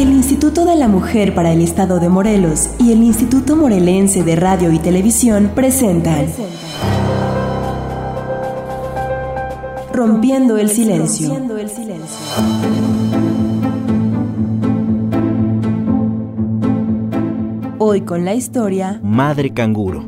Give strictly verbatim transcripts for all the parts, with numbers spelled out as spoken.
El Instituto de la Mujer para el Estado de Morelos y el Instituto Morelense de Radio y Televisión presentan Rompiendo el Silencio. Rompiendo el Silencio. Hoy con la historia Madre Canguro.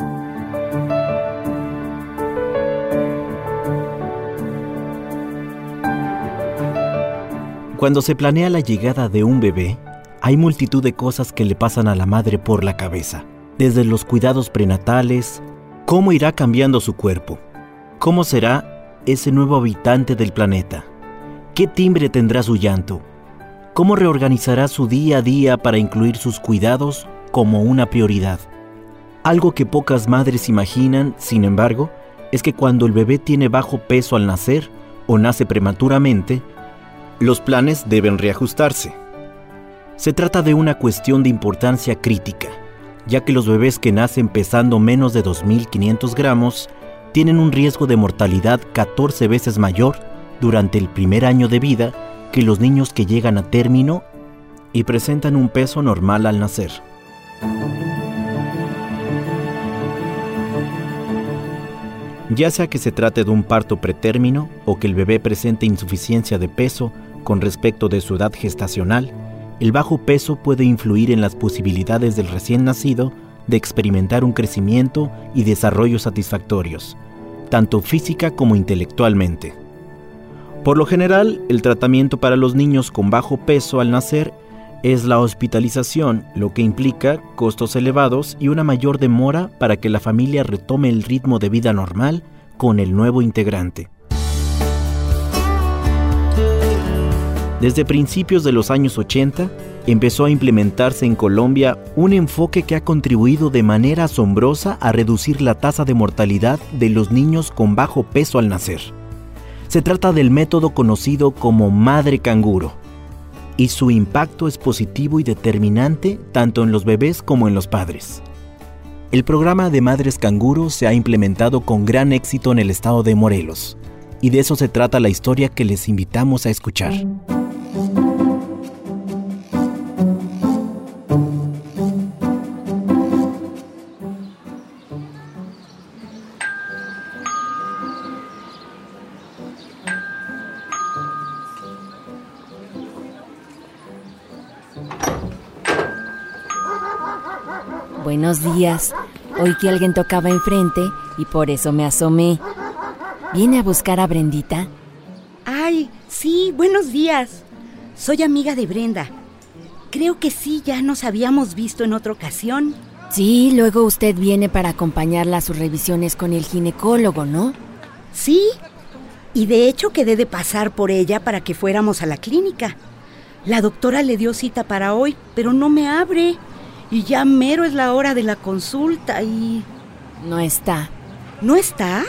Cuando se planea la llegada de un bebé, hay multitud de cosas que le pasan a la madre por la cabeza. Desde los cuidados prenatales, cómo irá cambiando su cuerpo, cómo será ese nuevo habitante del planeta, qué timbre tendrá su llanto, cómo reorganizará su día a día para incluir sus cuidados como una prioridad. Algo que pocas madres imaginan, sin embargo, es que cuando el bebé tiene bajo peso al nacer o nace prematuramente, los planes deben reajustarse. Se trata de una cuestión de importancia crítica, ya que los bebés que nacen pesando menos de dos mil quinientos gramos tienen un riesgo de mortalidad catorce veces mayor durante el primer año de vida que los niños que llegan a término y presentan un peso normal al nacer. Ya sea que se trate de un parto pretérmino o que el bebé presente insuficiencia de peso con respecto de su edad gestacional, el bajo peso puede influir en las posibilidades del recién nacido de experimentar un crecimiento y desarrollo satisfactorios, tanto física como intelectualmente. Por lo general, el tratamiento para los niños con bajo peso al nacer es la hospitalización, lo que implica costos elevados y una mayor demora para que la familia retome el ritmo de vida normal con el nuevo integrante. Desde principios de los años ochenta, empezó a implementarse en Colombia un enfoque que ha contribuido de manera asombrosa a reducir la tasa de mortalidad de los niños con bajo peso al nacer. Se trata del método conocido como Madre Canguro, y su impacto es positivo y determinante tanto en los bebés como en los padres. El programa de Madres Canguro se ha implementado con gran éxito en el estado de Morelos, y de eso se trata la historia que les invitamos a escuchar. Buenos días. Oí que alguien tocaba enfrente y por eso me asomé. ¿Viene a buscar a Brendita? Ay, sí, buenos días. Soy amiga de Brenda. Creo que sí, ya nos habíamos visto en otra ocasión. Sí, luego usted viene para acompañarla a sus revisiones con el ginecólogo, ¿no? Sí, y de hecho quedé de pasar por ella para que fuéramos a la clínica. La doctora le dio cita para hoy, pero no me abre. Y ya mero es la hora de la consulta y... No está. ¿No está?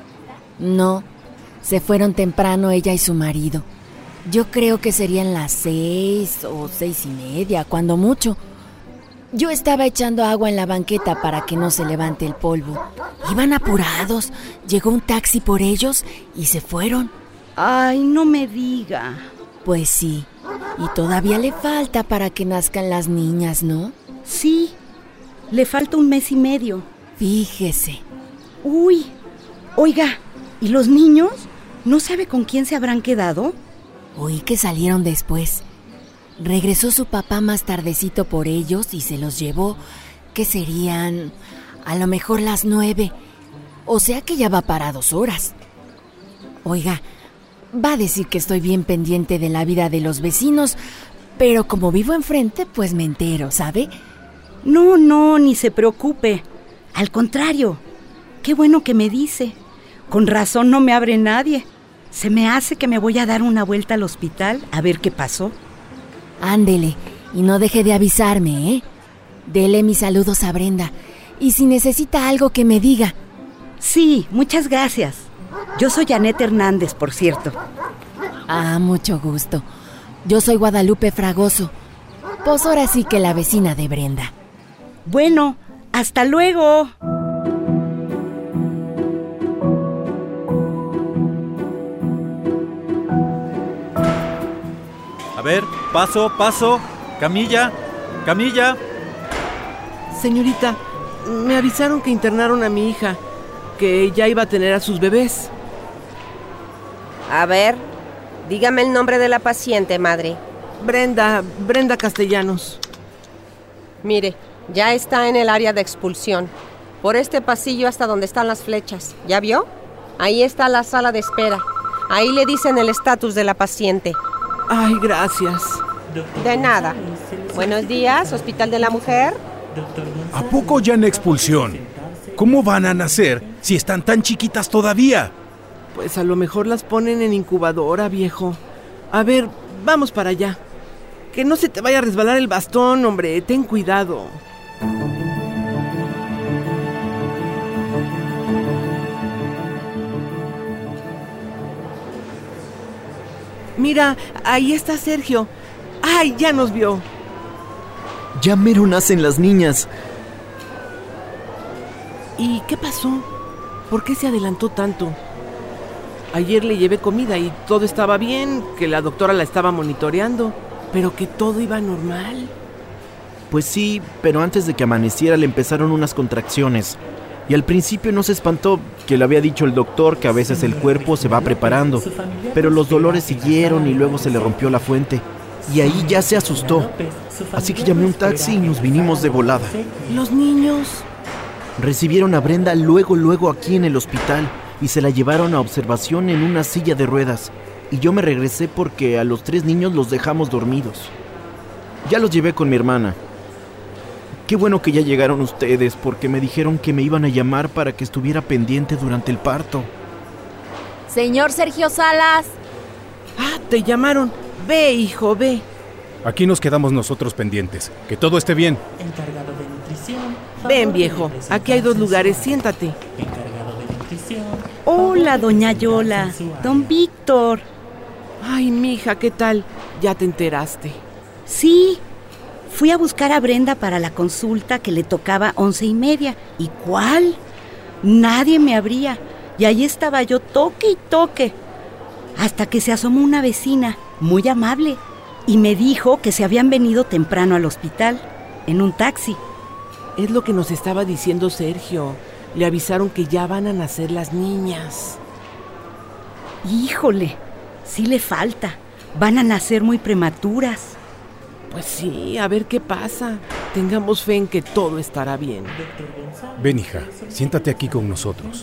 No, se fueron temprano ella y su marido. Yo creo que serían las seis o seis y media, cuando mucho. Yo estaba echando agua en la banqueta para que no se levante el polvo. Iban apurados, llegó un taxi por ellos y se fueron. Ay, no me diga. Pues sí, y todavía le falta para que nazcan las niñas, ¿no? Sí, le falta un mes y medio. Fíjese. Uy, oiga, ¿y los niños? ¿No sabe con quién se habrán quedado? Oí que salieron después. Regresó su papá más tardecito por ellos y se los llevó, que serían a lo mejor las nueve. O sea que ya va para dos horas. Oiga, va a decir que estoy bien pendiente de la vida de los vecinos, pero como vivo enfrente, pues me entero, ¿sabe? No, no, ni se preocupe. Al contrario, qué bueno que me dice. Con razón no me abre nadie. Se me hace que me voy a dar una vuelta al hospital a ver qué pasó. Ándele, y no deje de avisarme, ¿eh? Dele mis saludos a Brenda. Y si necesita algo que me diga. Sí, muchas gracias. Yo soy Janet Hernández, por cierto. Ah, mucho gusto. Yo soy Guadalupe Fragoso. Pues ahora sí que la vecina de Brenda. Bueno, hasta luego. A ver, paso, paso. Camilla, Camilla. Señorita, me avisaron que internaron a mi hija, que ya iba a tener a sus bebés. A ver, dígame el nombre de la paciente, madre. Brenda, Brenda Castellanos. Mire, ya está en el área de expulsión. Por este pasillo hasta donde están las flechas. ¿Ya vio? Ahí está la sala de espera. Ahí le dicen el estatus de la paciente. Ay, gracias. De nada. Buenos días, Hospital de la Mujer. ¿A poco ya en expulsión? ¿Cómo van a nacer si están tan chiquitas todavía? Pues a lo mejor las ponen en incubadora, viejo. A ver, vamos para allá. Que no se te vaya a resbalar el bastón, hombre. Ten cuidado. Mira, ahí está Sergio. ¡Ay, ya nos vio! Ya mero nacen las niñas. ¿Y qué pasó? ¿Por qué se adelantó tanto? Ayer le llevé comida y todo estaba bien, que la doctora la estaba monitoreando, pero que todo iba normal. Pues sí, pero antes de que amaneciera le empezaron unas contracciones. Y al principio no se espantó, que le había dicho el doctor que a veces el cuerpo se va preparando. Pero los dolores siguieron y luego se le rompió la fuente. Y ahí ya se asustó. Así que llamé un taxi y nos vinimos de volada. ¿Los niños? Recibieron a Brenda luego, luego aquí en el hospital y se la llevaron a observación en una silla de ruedas. Y yo me regresé porque a los tres niños los dejamos dormidos. Ya los llevé con mi hermana. Qué bueno que ya llegaron ustedes, porque me dijeron que me iban a llamar para que estuviera pendiente durante el parto. Señor Sergio Salas. Ah, te llamaron. Ve, hijo, ve. Aquí nos quedamos nosotros pendientes. Que todo esté bien. Encargado de nutrición. Ven, viejo. Aquí hay dos lugares. Siéntate. Encargado de nutrición. Hola, doña Yola. Don Víctor. Ay, mija, ¿qué tal? ¿Ya te enteraste? Sí. Fui a buscar a Brenda para la consulta que le tocaba once y media. ¿Y cuál? Nadie me abría. Y ahí estaba yo, toque y toque. Hasta que se asomó una vecina, muy amable, y me dijo que se habían venido temprano al hospital, en un taxi. Es lo que nos estaba diciendo Sergio. Le avisaron que ya van a nacer las niñas. Híjole, sí le falta. Van a nacer muy prematuras. Pues sí, a ver qué pasa. Tengamos fe en que todo estará bien. Ven, hija, siéntate aquí con nosotros.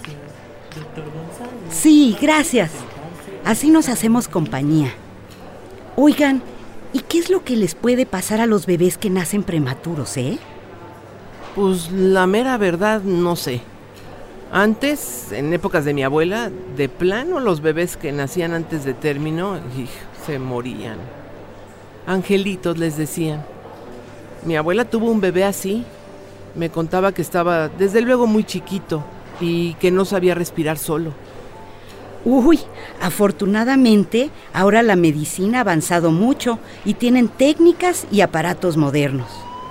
Sí, gracias. Así nos hacemos compañía. Oigan, ¿y qué es lo que les puede pasar a los bebés que nacen prematuros, eh? Pues la mera verdad, no sé. Antes, en épocas de mi abuela, de plano los bebés que nacían antes de término, ¡ij!, se morían. Angelitos les decían. Mi abuela tuvo un bebé así. Me contaba que estaba desde luego muy chiquito y que no sabía respirar solo. Uy, afortunadamente ahora la medicina ha avanzado mucho y tienen técnicas y aparatos modernos.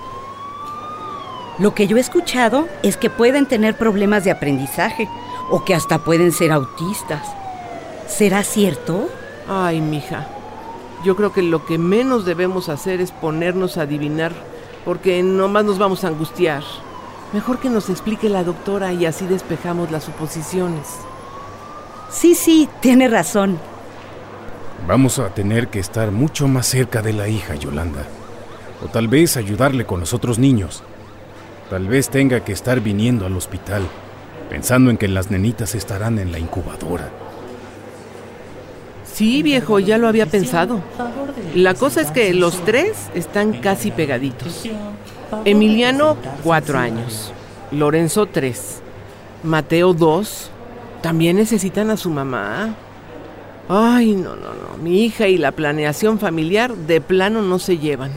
Lo que yo he escuchado es que pueden tener problemas de aprendizaje o que hasta pueden ser autistas. ¿Será cierto? Ay, mija. Yo creo que lo que menos debemos hacer es ponernos a adivinar, porque nomás nos vamos a angustiar. Mejor que nos explique la doctora y así despejamos las suposiciones. Sí, sí, tiene razón. Vamos a tener que estar mucho más cerca de la hija, Yolanda. O tal vez ayudarle con los otros niños. Tal vez tenga que estar viniendo al hospital, pensando en que las nenitas estarán en la incubadora. Sí, viejo, ya lo había pensado. La cosa es que los tres están casi pegaditos. Emiliano, cuatro años. Lorenzo, tres. Mateo, dos. También necesitan a su mamá. Ay, no, no, no. Mi hija y la planeación familiar de plano no se llevan.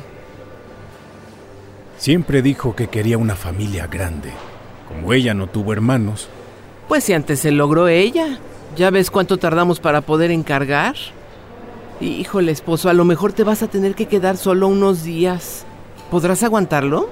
Siempre dijo que quería una familia grande. Como ella no tuvo hermanos. Pues si antes se logró ella. ¿Ya ves cuánto tardamos para poder encargar? Híjole, esposo, a lo mejor te vas a tener que quedar solo unos días. ¿Podrás aguantarlo?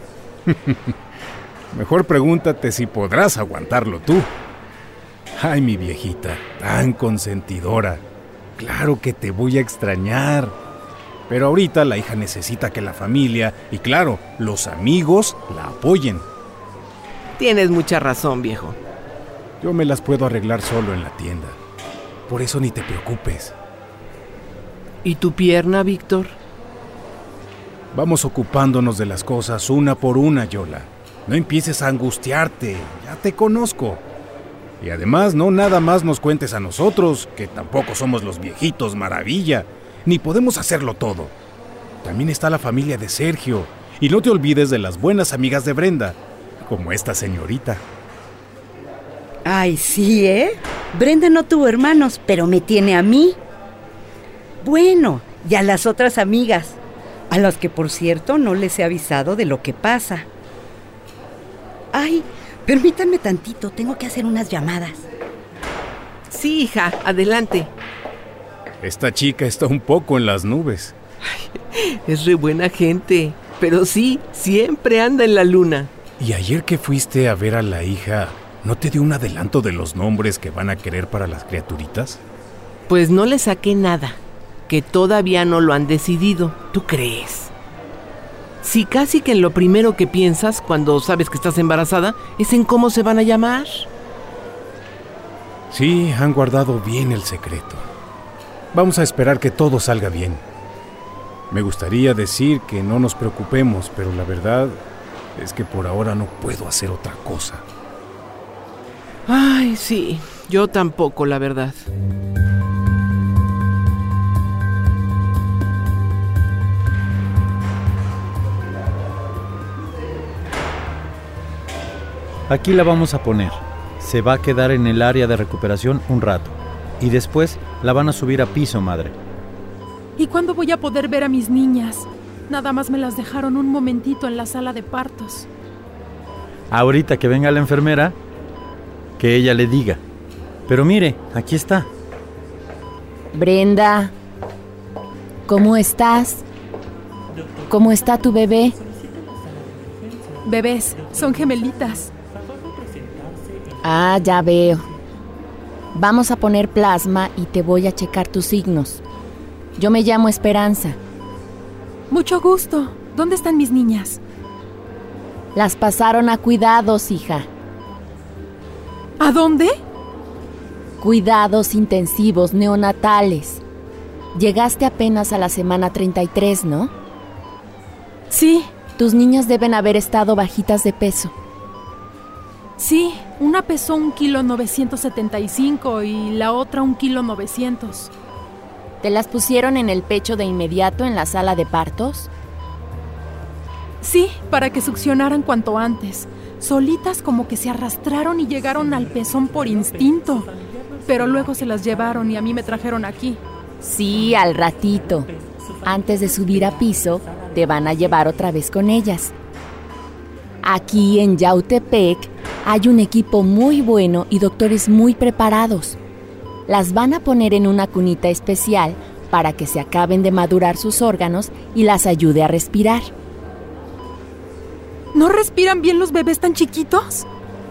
Mejor pregúntate si podrás aguantarlo tú. Ay, mi viejita, tan consentidora. Claro que te voy a extrañar. Pero ahorita la hija necesita que la familia y, claro, los amigos la apoyen. Tienes mucha razón, viejo. Yo me las puedo arreglar solo en la tienda. Por eso ni te preocupes. ¿Y tu pierna, Víctor? Vamos ocupándonos de las cosas una por una, Yola. No empieces a angustiarte, ya te conozco. Y además, no nada más nos cuentes a nosotros, que tampoco somos los viejitos maravilla, ni podemos hacerlo todo. También está la familia de Sergio, y no te olvides de las buenas amigas de Brenda, como esta señorita. Ay, sí, ¿eh? Brenda no tuvo hermanos, pero me tiene a mí. Bueno, y a las otras amigas, a las que, por cierto, no les he avisado de lo que pasa. Ay, permítanme tantito, tengo que hacer unas llamadas. Sí, hija, adelante. Esta chica está un poco en las nubes. Ay, es re buena gente, pero sí, siempre anda en la luna. ¿Y ayer que fuiste a ver a la hija, no te dio un adelanto de los nombres que van a querer para las criaturitas? Pues no le saqué nada, que todavía no lo han decidido. ¿Tú crees? Si casi que en lo primero que piensas cuando sabes que estás embarazada es en cómo se van a llamar. Sí, han guardado bien el secreto. Vamos a esperar que todo salga bien. Me gustaría decir que no nos preocupemos, pero la verdad es que por ahora no puedo hacer otra cosa. Ay, sí, yo tampoco, la verdad. Aquí la vamos a poner. Se va a quedar en el área de recuperación un rato. Y después la van a subir a piso, madre. ¿Y cuándo voy a poder ver a mis niñas? Nada más me las dejaron un momentito en la sala de partos. Ahorita que venga la enfermera, que ella le diga. Pero mire, aquí está. Brenda, ¿cómo estás? ¿Cómo está tu bebé? Bebés, son gemelitas. Ah, ya veo. Vamos a poner plasma y te voy a checar tus signos. Yo me llamo Esperanza. Mucho gusto. ¿Dónde están mis niñas? Las pasaron a cuidados, hija. ¿A dónde? Cuidados intensivos neonatales. Llegaste apenas a la semana treinta y tres, ¿no? Sí. Tus niñas deben haber estado bajitas de peso. Sí, una pesó un kilo novecientos setenta y cinco y la otra un kilo novecientos. ¿Te las pusieron en el pecho de inmediato en la sala de partos? Sí, para que succionaran cuanto antes. Solitas como que se arrastraron y llegaron al pezón por instinto. Pero luego se las llevaron y a mí me trajeron aquí. Sí, al ratito. Antes de subir a piso, te van a llevar otra vez con ellas. Aquí en Yautepec hay un equipo muy bueno y doctores muy preparados. Las van a poner en una cunita especial para que se acaben de madurar sus órganos y las ayude a respirar. ¿No respiran bien los bebés tan chiquitos?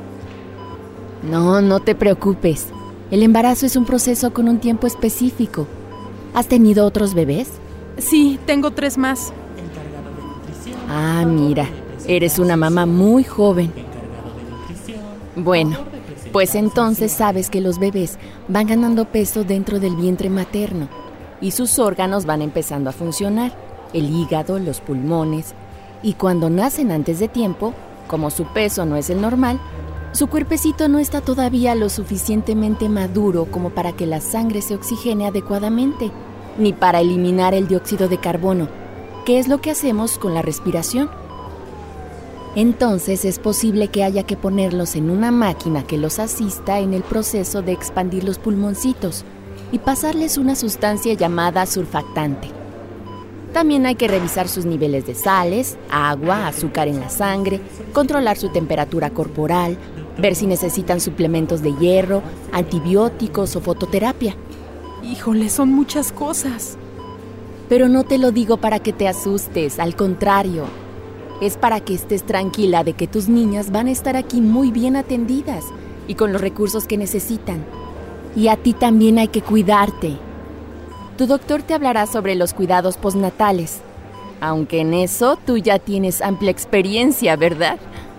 No, no te preocupes. El embarazo es un proceso con un tiempo específico. ¿Has tenido otros bebés? Sí, tengo tres más. Ah, mira, eres una mamá muy joven. Bueno, pues entonces sabes que los bebés van ganando peso dentro del vientre materno y sus órganos van empezando a funcionar, el hígado, los pulmones, y cuando nacen antes de tiempo, como su peso no es el normal, su cuerpecito no está todavía lo suficientemente maduro como para que la sangre se oxigene adecuadamente, ni para eliminar el dióxido de carbono, que es lo que hacemos con la respiración. Entonces es posible que haya que ponerlos en una máquina que los asista en el proceso de expandir los pulmoncitos y pasarles una sustancia llamada surfactante. También hay que revisar sus niveles de sales, agua, azúcar en la sangre, controlar su temperatura corporal, ver si necesitan suplementos de hierro, antibióticos o fototerapia. Híjole, son muchas cosas. Pero no te lo digo para que te asustes, al contrario. Es para que estés tranquila de que tus niñas van a estar aquí muy bien atendidas y con los recursos que necesitan. Y a ti también hay que cuidarte. Tu doctor te hablará sobre los cuidados postnatales. Aunque en eso tú ya tienes amplia experiencia, ¿verdad?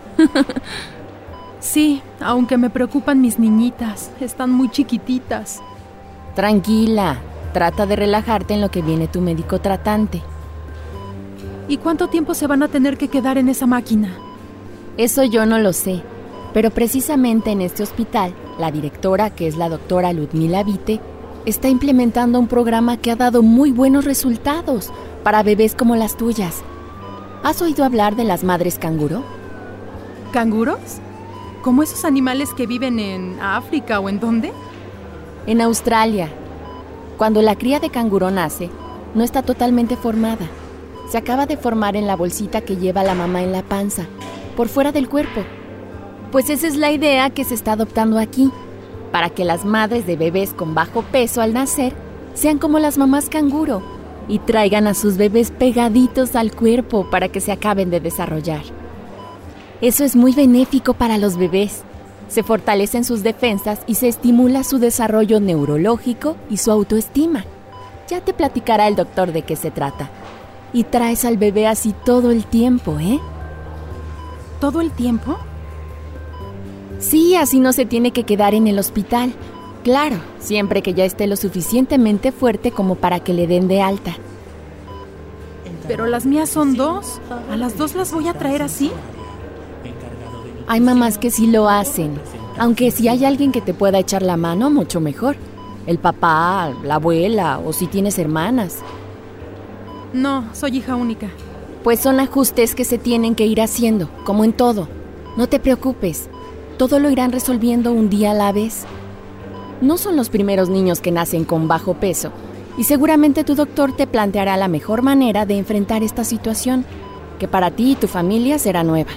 Sí, aunque me preocupan mis niñitas. Están muy chiquititas. Tranquila, trata de relajarte en lo que viene tu médico tratante. ¿Y cuánto tiempo se van a tener que quedar en esa máquina? Eso yo no lo sé, pero precisamente en este hospital, la directora, que es la doctora Ludmila Vite, está implementando un programa que ha dado muy buenos resultados para bebés como las tuyas. ¿Has oído hablar de las madres canguro? ¿Canguros? ¿Como esos animales que viven en África o en dónde? En Australia. Cuando la cría de canguro nace, no está totalmente formada. Se acaba de formar en la bolsita que lleva la mamá en la panza, por fuera del cuerpo. Pues esa es la idea que se está adoptando aquí, para que las madres de bebés con bajo peso al nacer sean como las mamás canguro y traigan a sus bebés pegaditos al cuerpo para que se acaben de desarrollar. Eso es muy benéfico para los bebés. Se fortalecen sus defensas y se estimula su desarrollo neurológico y su autoestima. Ya te platicará el doctor de qué se trata. Y traes al bebé así todo el tiempo, ¿eh? ¿Todo el tiempo? Sí, así no se tiene que quedar en el hospital. Claro, siempre que ya esté lo suficientemente fuerte como para que le den de alta. Pero las mías son dos. ¿A las dos las voy a traer así? Hay mamás que sí lo hacen. Aunque si hay alguien que te pueda echar la mano, mucho mejor. El papá, la abuela o si tienes hermanas. No, soy hija única. Pues son ajustes que se tienen que ir haciendo, como en todo. No te preocupes. Todo lo irán resolviendo un día a la vez. No son los primeros niños que nacen con bajo peso, y seguramente tu doctor te planteará la mejor manera de enfrentar esta situación, que para ti y tu familia será nueva.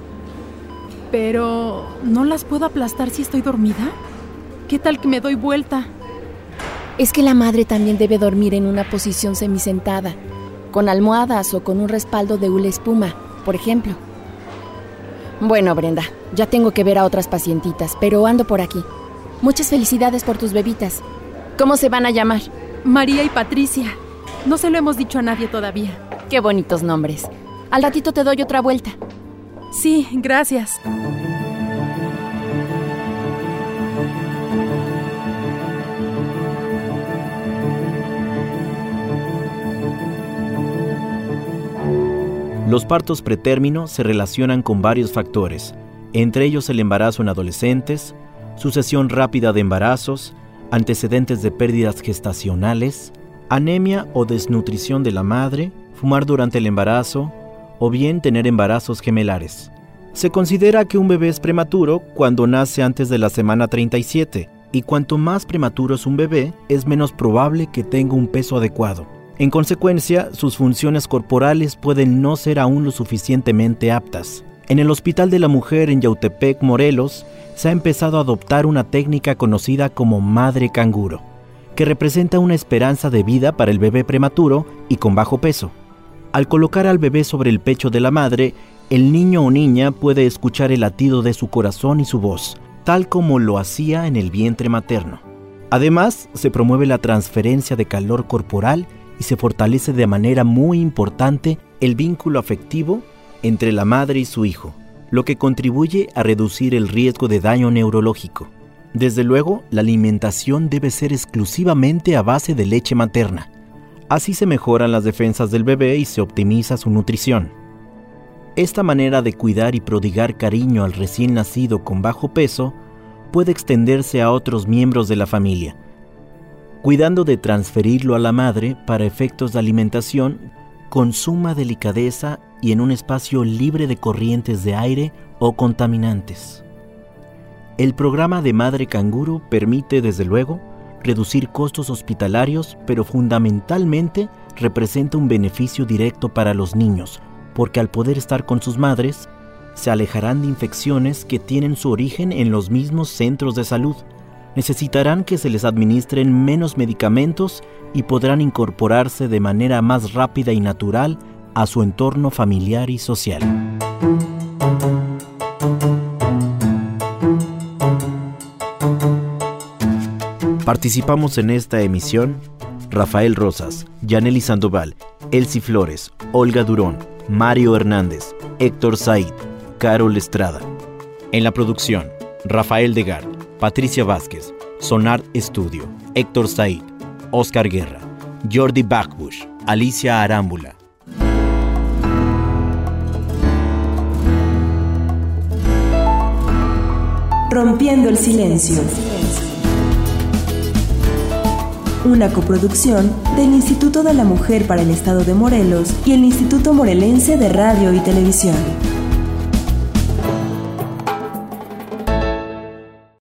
Pero, ¿no las puedo aplastar si estoy dormida? ¿Qué tal que me doy vuelta? Es que la madre también debe dormir en una posición semisentada, con almohadas o con un respaldo de hule espuma, por ejemplo. Bueno, Brenda, ya tengo que ver a otras pacientitas, pero ando por aquí. Muchas felicidades por tus bebitas. ¿Cómo se van a llamar? María y Patricia. No se lo hemos dicho a nadie todavía. Qué bonitos nombres. Al ratito te doy otra vuelta. Sí, gracias. Los partos pretérmino se relacionan con varios factores, entre ellos el embarazo en adolescentes, sucesión rápida de embarazos, antecedentes de pérdidas gestacionales, anemia o desnutrición de la madre, fumar durante el embarazo o bien tener embarazos gemelares. Se considera que un bebé es prematuro cuando nace antes de la semana treinta y siete y cuanto más prematuro es un bebé, es menos probable que tenga un peso adecuado. En consecuencia, sus funciones corporales pueden no ser aún lo suficientemente aptas. En el Hospital de la Mujer en Yautepec, Morelos, se ha empezado a adoptar una técnica conocida como madre canguro, que representa una esperanza de vida para el bebé prematuro y con bajo peso. Al colocar al bebé sobre el pecho de la madre, el niño o niña puede escuchar el latido de su corazón y su voz, tal como lo hacía en el vientre materno. Además, se promueve la transferencia de calor corporal y se fortalece de manera muy importante el vínculo afectivo entre la madre y su hijo, lo que contribuye a reducir el riesgo de daño neurológico. Desde luego, la alimentación debe ser exclusivamente a base de leche materna. Así se mejoran las defensas del bebé y se optimiza su nutrición. Esta manera de cuidar y prodigar cariño al recién nacido con bajo peso puede extenderse a otros miembros de la familia, cuidando de transferirlo a la madre para efectos de alimentación con suma delicadeza y en un espacio libre de corrientes de aire o contaminantes. El programa de Madre Canguro permite, desde luego, reducir costos hospitalarios, pero fundamentalmente representa un beneficio directo para los niños, porque al poder estar con sus madres, se alejarán de infecciones que tienen su origen en los mismos centros de salud. Necesitarán que se les administren menos medicamentos y podrán incorporarse de manera más rápida y natural a su entorno familiar y social. Participamos en esta emisión Rafael Rosas, Yaneli Sandoval, Elsie Flores, Olga Durón, Mario Hernández, Héctor Said, Carol Estrada. En la producción, Rafael Degar, Patricia Vázquez, Sonar Estudio, Héctor Said, Oscar Guerra, Jordi Bachbush, Alicia Arámbula. Rompiendo el silencio. Una coproducción del Instituto de la Mujer para el Estado de Morelos y el Instituto Morelense de Radio y Televisión.